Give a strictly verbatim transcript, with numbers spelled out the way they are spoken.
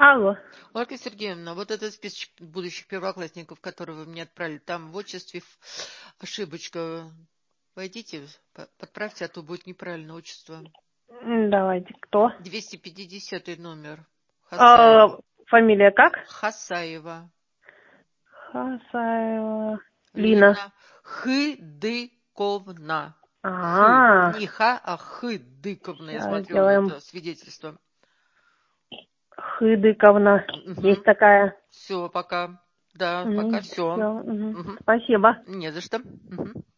Алло. Ольга Сергеевна, вот этот список будущих первоклассников, которые вы мне отправили, там в отчестве ошибочка. Войдите, подправьте, а то будет неправильное отчество. Давайте, кто? двести пятидесятый номер. А, фамилия как? Хасаева. Хасаева. Лина. Лина Хыдыковна. А, Хы. Не ха, а Хыдыковна. Я смотрю, сделаем. это свидетельство. Хыдыковна. Угу. Есть такая. Все, пока. Да, Угу. пока все. Все. Угу. Угу. Спасибо. Не за что. Угу.